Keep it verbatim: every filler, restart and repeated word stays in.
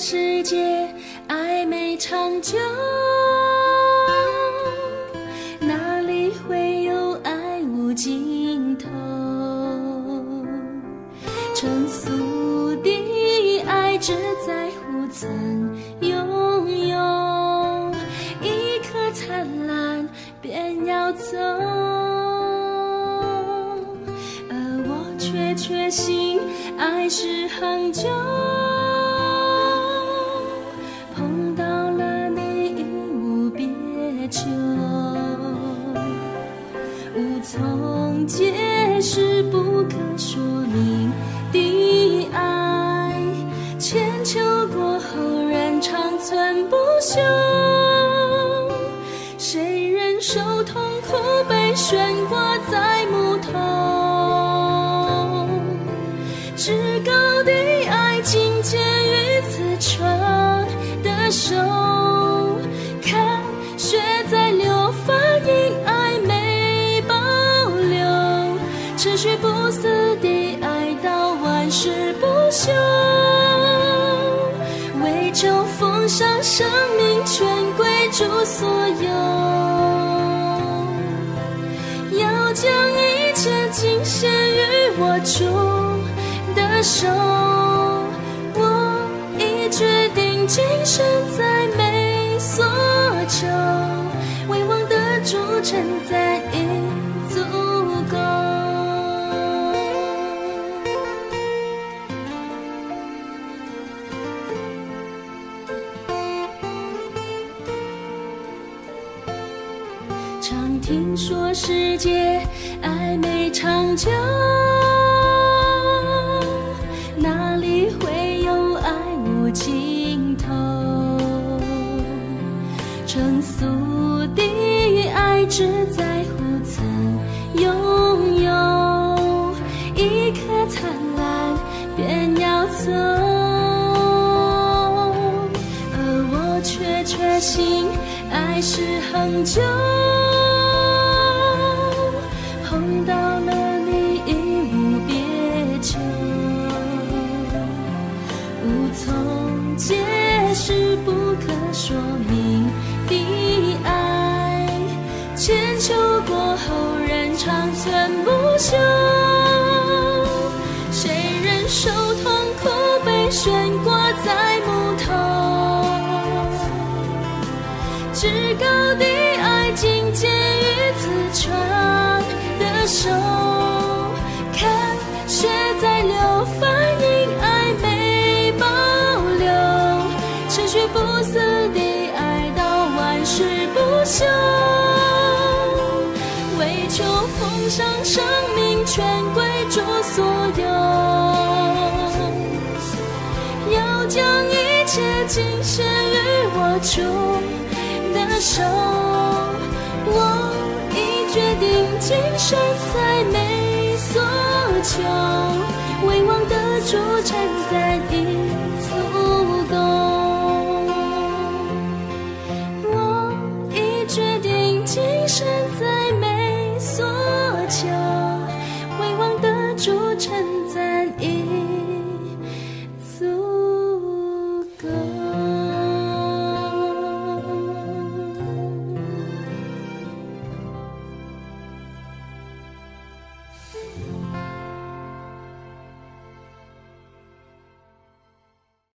世界暧昧长久，哪里会有爱无尽头？成俗的爱只在乎曾拥有，一颗灿烂便要走，而我却确信爱是恒久。碰到了你已无别求，无从解释不可说明的爱，千秋过后仍长存不朽。谁忍受痛苦被悬挂在木头？至高的爱境界于此生的手，看血在流，反映爱没保留，持续不死的爱到万世不朽，为求奉上生命全归主所有，要将一切尽献于我主的手。我已决定今生再没所求，为王的主称赞已足够。常听说世界暧昧长久，哪里会有爱无尽头？成俗的爱只在乎曾拥有，一颗灿烂便要走，而我却确信爱是恒久。碰到了你已无别求，无从解释不可说明的爱，千秋过后仍长存不朽。谁忍受痛苦被悬挂在木头？至高的爱境界于此生的手，看血在流，反映爱没保留，持续不死的爱到万世不朽，为求奉上生命全归主所有，要将一切尽献于我主的手。我已决定今生再没所求，为王的主称赞已足